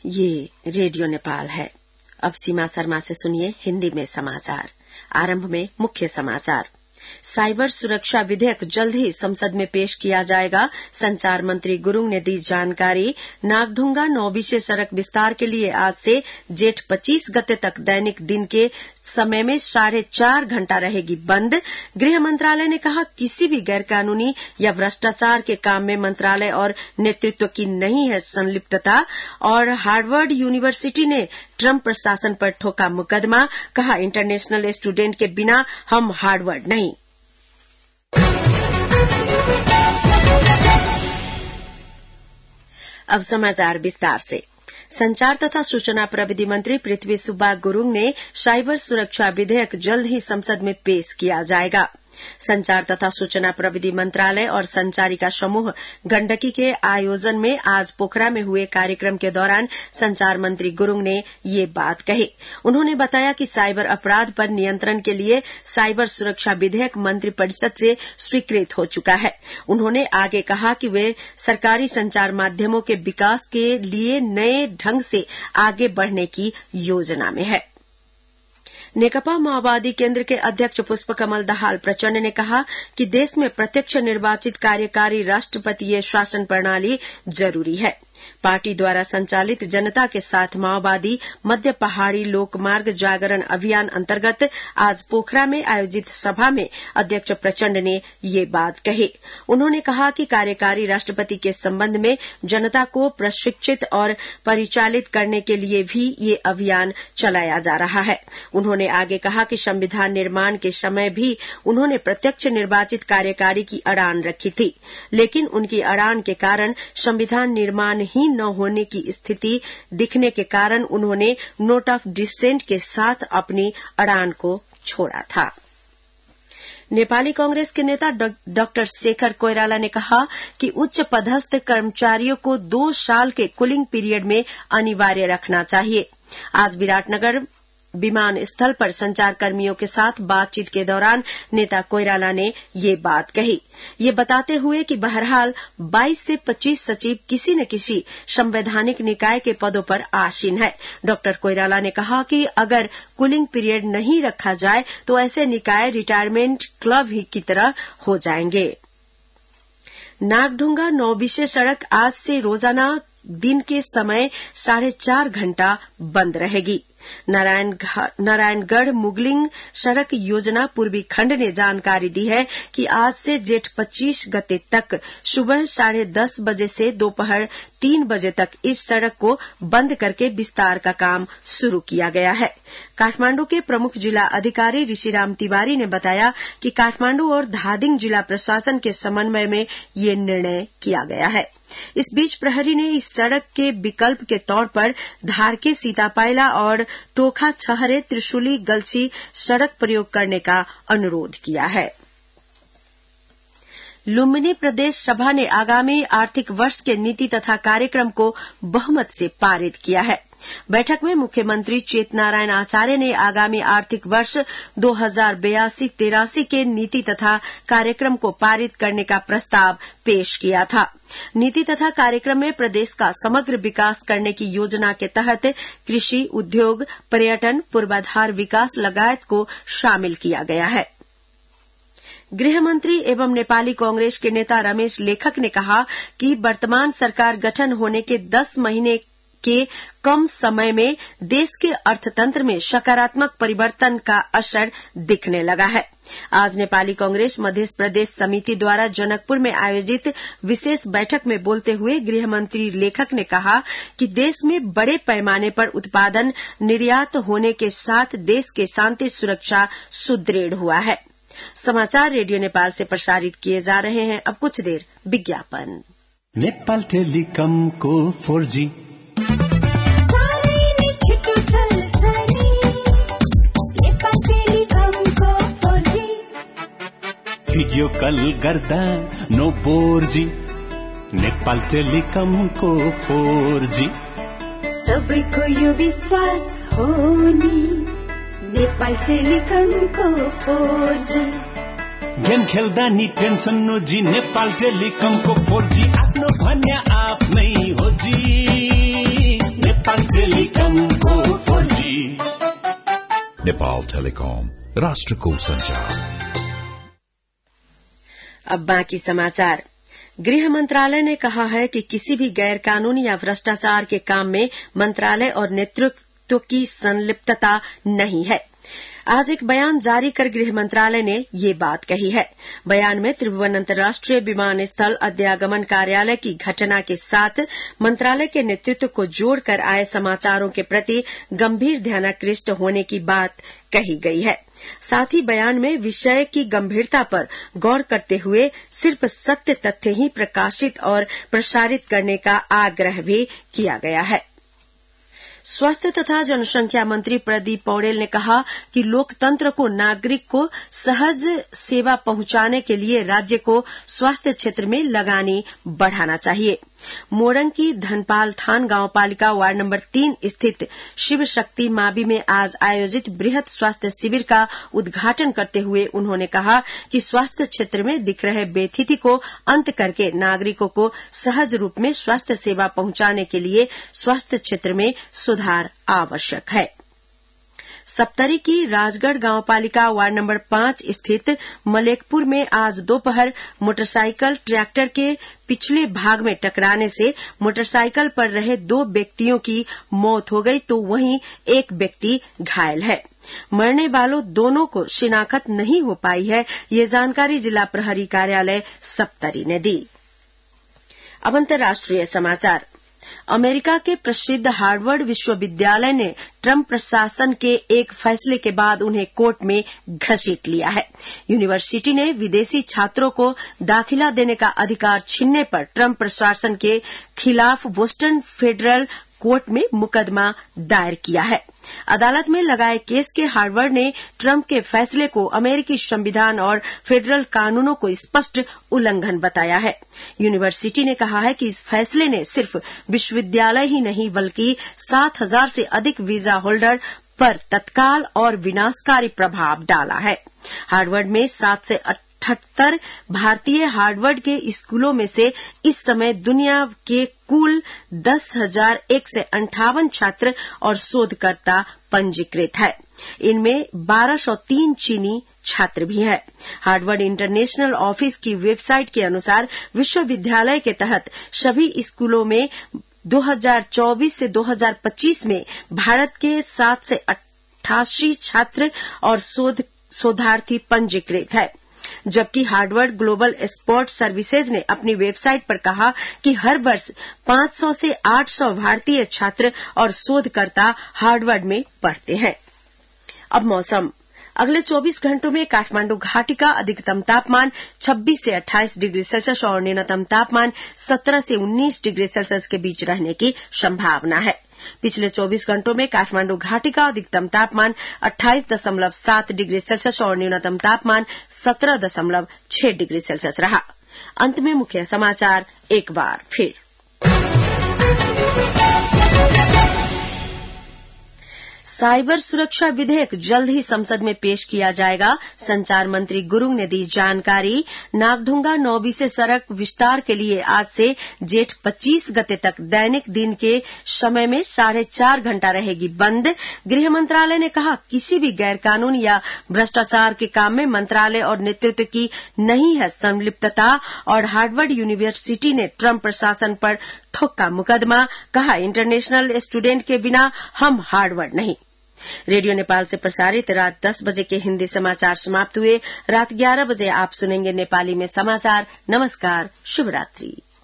ये रेडियो नेपाल है। अब सीमा शर्मा से सुनिए हिंदी में समाचार। आरंभ में मुख्य समाचार। साइबर सुरक्षा विधेयक जल्द ही संसद में पेश किया जाएगा, संचार मंत्री गुरुङ ने दी जानकारी। नागढुंगा नौबिसे सड़क विस्तार के लिए आज से जेठ 25 गते तक दैनिक दिन के समय में 4.5 घंटा रहेगी बंद। गृह मंत्रालय ने कहा किसी भी गैरकानूनी या भ्रष्टाचार के काम में मंत्रालय और नेतृत्व की नहीं है संलिप्तता। और हार्वर्ड यूनिवर्सिटी ने ट्रंप प्रशासन पर ठोका मुकदमा, कहा इंटरनेशनल स्टूडेंट के बिना हम हार्वर्ड नहीं। अब समाचार विस्तार से। संचार तथा सूचना प्रविधि मंत्री पृथ्वी सुब्बा गुरुङ ने साइबर सुरक्षा विधेयक जल्द ही संसद में पेश किया जाएगा। संचार तथा सूचना प्रविधि मंत्रालय और संचारिका समूह गण्डकी के आयोजन में आज पोखरा में हुए कार्यक्रम के दौरान संचार मंत्री गुरुङ ने ये बात कही। उन्होंने बताया कि साइबर अपराध पर नियंत्रण के लिए साइबर सुरक्षा विधेयक मंत्रिपरिषद से स्वीकृत हो चुका है। उन्होंने आगे कहा कि वे सरकारी संचार माध्यमों के विकास के लिए नए ढंग से आगे बढ़ने की योजना में है। नेकपा माओवादी केन्द्र के अध्यक्ष पुष्पकमल दाहाल प्रचण्ड ने कहा कि देश में प्रत्यक्ष निर्वाचित कार्यकारी राष्ट्रपतीय शासन प्रणाली जरूरी है। पार्टी द्वारा संचालित जनता के साथ माओवादी मध्य पहाड़ी लोकमार्ग जागरण अभियान अंतर्गत आज पोखरा में आयोजित सभा में अध्यक्ष प्रचण्ड ने ये बात कही। उन्होंने कहा कि कार्यकारी राष्ट्रपति के संबंध में जनता को प्रशिक्षित और परिचालित करने के लिए भी ये अभियान चलाया जा रहा है। उन्होंने आगे कहा कि संविधान निर्माण के समय भी उन्होंने प्रत्यक्ष निर्वाचित कार्यकारी की अड़ान रखी थी, लेकिन उनकी अड़ान के कारण संविधान निर्माण ही न होने की स्थिति दिखने के कारण उन्होंने नोट ऑफ डिसेंट के साथ अपनी अड़ान को छोड़ा था। नेपाली कांग्रेस के नेता डॉक्टर शेखर कोइराला ने कहा कि उच्च पदस्थ कर्मचारियों को 2 साल के कूलिंग पीरियड में अनिवार्य रखना चाहिए। आज विराटनगर विमानस्थल पर संचारकर्मियों के साथ बातचीत के दौरान नेता कोइराला ने ये बात कही। ये बताते हुए कि बहरहाल 22 से 25 सचिव किसी न किसी संवैधानिक निकाय के पदों पर आसीन है। डॉक्टर कोइराला ने कहा कि अगर कूलिंग पीरियड नहीं रखा जाए तो ऐसे निकाय रिटायरमेंट क्लब ही की तरह हो जाएंगे। नागढुंगा नौबिसे सड़क आज से रोजाना दिन के समय 4.5 घंटा बंद रहेगी। नारायणगढ़ मुगलिंग सड़क योजना पूर्वी खंड ने जानकारी दी है कि आज से जेठ 25 गते तक सुबह 10:30 बजे से दोपहर 3 बजे तक इस सड़क को बंद करके विस्तार का काम शुरू किया गया है। काठमांडू के प्रमुख जिला अधिकारी ऋषिराम तिवारी ने बताया कि काठमांडू और धादिङ जिला प्रशासन के समन्वय में ये निर्णय किया गया है। इस बीच प्रहरी ने इस सड़क के विकल्प के तौर पर धारके सीतापायला और टोखा छहरे त्रिशूली गल्छी सड़क प्रयोग करने का अनुरोध किया है। लुम्बिनी प्रदेश सभा ने आगामी आर्थिक वर्ष के नीति तथा कार्यक्रम को बहुमत से पारित किया है। बैठक में मुख्यमंत्री चेतनारायण आचार्य ने आगामी आर्थिक वर्ष 2082-83 के नीति तथा कार्यक्रम को पारित करने का प्रस्ताव पेश किया था। नीति तथा कार्यक्रम में प्रदेश का समग्र विकास करने की योजना के तहत कृषि, उद्योग, पर्यटन, पूर्वाधार विकास लगायत को शामिल किया गया है। गृह मंत्री एवं नेपाली कांग्रेस के नेता रमेश लेखक ने कहा कि वर्तमान सरकार गठन होने के 10 महीने के कम समय में देश के अर्थतंत्र में सकारात्मक परिवर्तन का असर दिखने लगा है। आज नेपाली कांग्रेस मध्य प्रदेश समिति द्वारा जनकपुर में आयोजित विशेष बैठक में बोलते हुए गृह मंत्री लेखक ने कहा कि देश में बड़े पैमाने पर उत्पादन निर्यात होने के साथ देश के शांति सुरक्षा सुदृढ़ हुआ है। समाचार रेडियो नेपाल से प्रसारित किए जा रहे हैं। अब कुछ देर विज्ञापन। नेपाल टेलिकम को 4G भिडियो कल गर्दा नो बोर्जी। नेपाल टेलिकमको 4G सबैको यो विश्वास हो नि नेपाल टेलिकमको 4G। गेम खेल्दा नि टेन्सन नोजी नेपाल टेलिकमको 4G आफ्नो भन्या आफ्नै हो जी। नेपाल टेलिकमको 4G। नेपाल टेलिकम, राष्ट्रको संचार। अब बाकी समाचार। गृह मंत्रालय ने कहा है कि किसी भी गैर कानूनी या भ्रष्टाचार के काम में मंत्रालय और नेतृत्व की संलिप्तता नहीं है। आज एक बयान जारी कर गृह मंत्रालय ने ये बात कही है। बयान में त्रिभुवन अंतर्राष्ट्रीय विमानस्थल अध्यागमन कार्यालय की घटना के साथ मंत्रालय के नेतृत्व को जोड़कर आए समाचारों के प्रति गंभीर ध्यानाकृष्ट होने की बात कही गई है। साथ ही बयान में विषय की गंभीरता पर गौर करते हुए सिर्फ सत्य तथ्य ही प्रकाशित और प्रसारित करने का आग्रह भी किया गया है। स्वास्थ्य तथा जनसंख्या मंत्री प्रदीप पौडेल ने कहा कि लोकतंत्र को नागरिक को सहज सेवा पहुंचाने के लिए राज्य को स्वास्थ्य क्षेत्र में लगानी बढ़ाना चाहिए। मोरंग की धनपाल थान गांव पालिका वार्ड नंबर 3 स्थित शिव शक्ति माबी में आज आयोजित बृहत स्वास्थ्य शिविर का उद्घाटन करते हुए उन्होंने कहा कि स्वास्थ्य क्षेत्र में दिख रहे बेथिति को अंत करके नागरिकों को सहज रूप में स्वास्थ्य सेवा पहुंचाने के लिए स्वास्थ्य क्षेत्र में सुधार आवश्यक है। सप्तरी की राजगढ़ गांव पालिका वार्ड नंबर 5 स्थित मलेकपुर में आज दोपहर मोटरसाइकिल ट्रैक्टर के पिछले भाग में टकराने से मोटरसाइकिल पर रहे 2 व्यक्तियों की मौत हो गई तो वहीं एक व्यक्ति घायल है। मरने वालों दोनों को शिनाख्त नहीं हो पाई है, ये जानकारी जिला प्रहरी कार्यालय सप्तरी ने दी। अब अंतर्राष्ट्रीय समाचार। अमेरिका के प्रसिद्ध हार्वर्ड विश्वविद्यालय ने ट्रंप प्रशासन के एक फैसले के बाद उन्हें कोर्ट में घसीट लिया है। यूनिवर्सिटी ने विदेशी छात्रों को दाखिला देने का अधिकार छीनने पर ट्रंप प्रशासन के खिलाफ बोस्टन फेडरल कोर्ट में मुकदमा दायर किया है। अदालत में लगाए केस के हार्वर्ड ने ट्रंप के फैसले को अमेरिकी संविधान और फेडरल कानूनों को स्पष्ट उल्लंघन बताया है। यूनिवर्सिटी ने कहा है कि इस फैसले ने सिर्फ विश्वविद्यालय ही नहीं बल्कि 7,000 से अधिक वीजा होल्डर पर तत्काल और विनाशकारी प्रभाव डाला है। हार्वर्ड में 7 से 78 भारतीय हार्वर्ड के स्कूलों में से इस समय दुनिया के कुल 10,158 छात्र और शोधकर्ता पंजीकृत है। इनमें 1,203 चीनी छात्र भी हैं। हार्वर्ड इंटरनेशनल ऑफिस की वेबसाइट के अनुसार विश्वविद्यालय के तहत सभी स्कूलों में 2024 से 2025 में भारत के 7 से 88 छात्र और शोधार्थी पंजीकृत है। जबकि हार्वर्ड ग्लोबल स्पोर्ट्स सर्विसेज ने अपनी वेबसाइट पर कहा कि हर वर्ष 500 से 800 भारतीय छात्र और शोधकर्ता हार्वर्ड में पढ़ते हैं। अब मौसम। अगले 24 घंटों में काठमांडू घाटी का अधिकतम तापमान 26 से 28 डिग्री सेल्सियस और न्यूनतम तापमान 17 से 19 डिग्री सेल्सियस के बीच रहने की संभावना है। पिछले 24 घंटों में काठमांडू घाटी का अधिकतम तापमान 28.7 डिग्री सेल्सियस और न्यूनतम तापमान 17.6 डिग्री सेल्सियस रहा। अंत में मुख्य समाचार एक बार फिर। साइबर सुरक्षा विधेयक जल्द ही संसद में पेश किया जाएगा, संचार मंत्री गुरुंग ने दी जानकारी। नागढुंगा नौबीसे सड़क विस्तार के लिए आज से जेठ 25 गते तक दैनिक दिन के समय में 4.5 घंटा रहेगी बंद। गृह मंत्रालय ने कहा किसी भी गैर कानूनी या भ्रष्टाचार के काम में मंत्रालय और नेतृत्व की नहीं है संलिप्तता। और हार्वर्ड यूनिवर्सिटी ने ट्रंप प्रशासन पर ठोका मुकदमा, कहा इंटरनेशनल स्टूडेंट के बिना हम हार्वर्ड नहीं। रेडियो नेपाल से प्रसारित रात 10 बजे के हिंदी समाचार समाप्त हुए। रात 11 बजे आप सुनेंगे नेपाली में समाचार। नमस्कार, शुभ रात्रि।